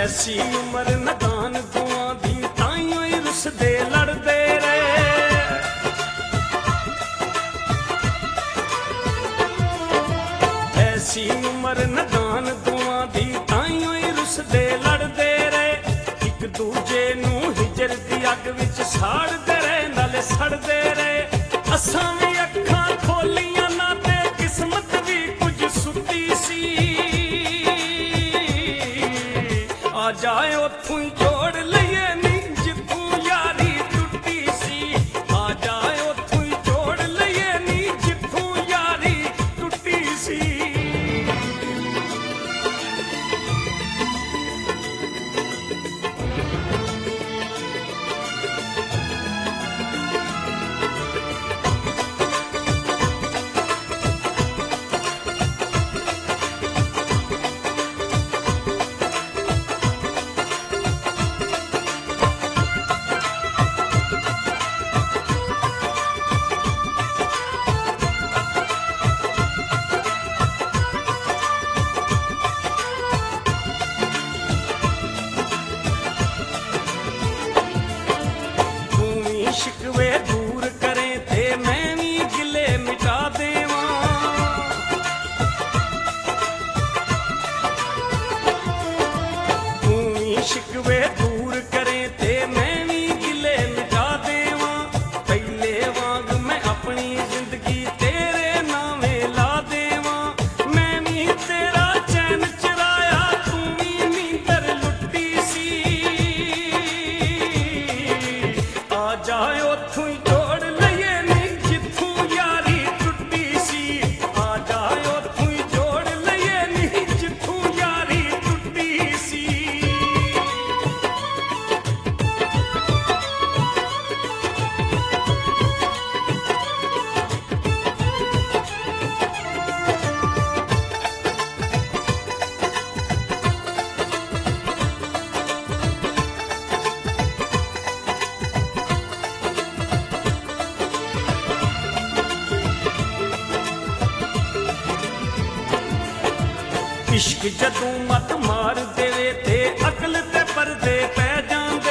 ऐसी उम्र नदान दुआ दी ताइयों ही रुसदे लड़दे रहे। ऐसी उम्र नदान दुआ दी ताइयों ही रुसदे लड़दे रहे। एक दूजे नू हिजर दी अग विच साड़दे रहे नाले सड़दे रहे। असां भी अखां खोलियां ना ते किस्मत भी कुछ सुती सी। आ जाए उथों ही जोड़ लईए नी जिथों यारी टुटी सी। आ जाए उथों ही जोड़ लईए नी जिथों यारी टुटी सी। शिकवे दूर करें थे मैं भी गिले मिटा देवा। तू ही शिकवे दूर करें थे मैं भी गिले मिटा देवा। पहले वांग मैं अपनी जिंदगी तेरे नामे ला देवा। मैं भी तेरा चैन चुराया तू भी नींदर लुटी सी। आ जाए उथों ही जोड़ लईए नी जिथों यारी टुटी सी। आ जाए उथों ही जोड़ लईए नी जिथों यारी टुटी सी। इश्क जदों मत मार देवे ते अकल ते परदे पै जांदे।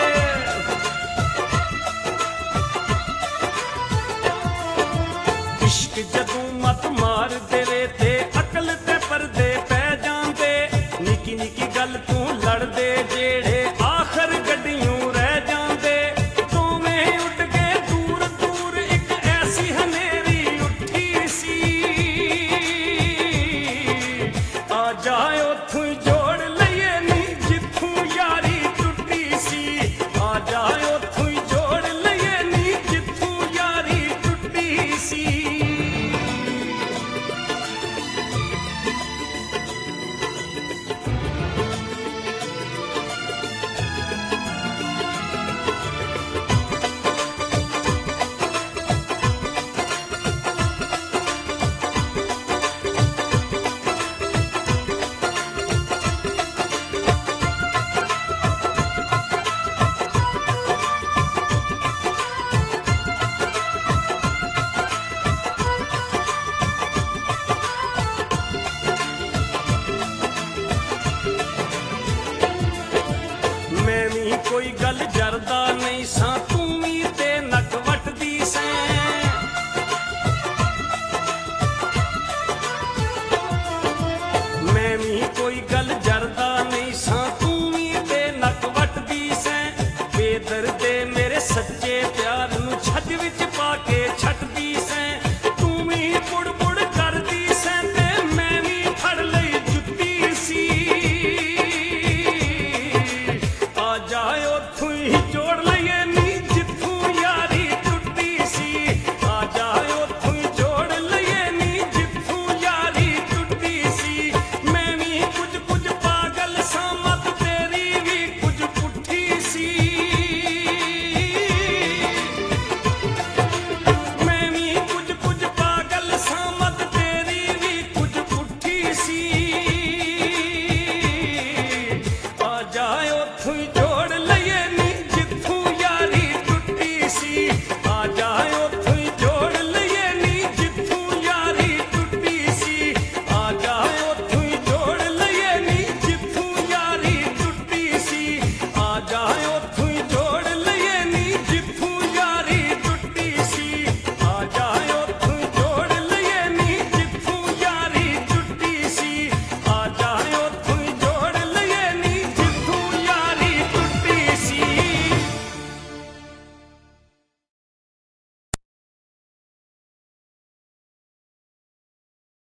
इश्क जदों मत मार देवे ते अकल ते परदे पै जांदे। निकी निकी गल तू लड़दे जेड़े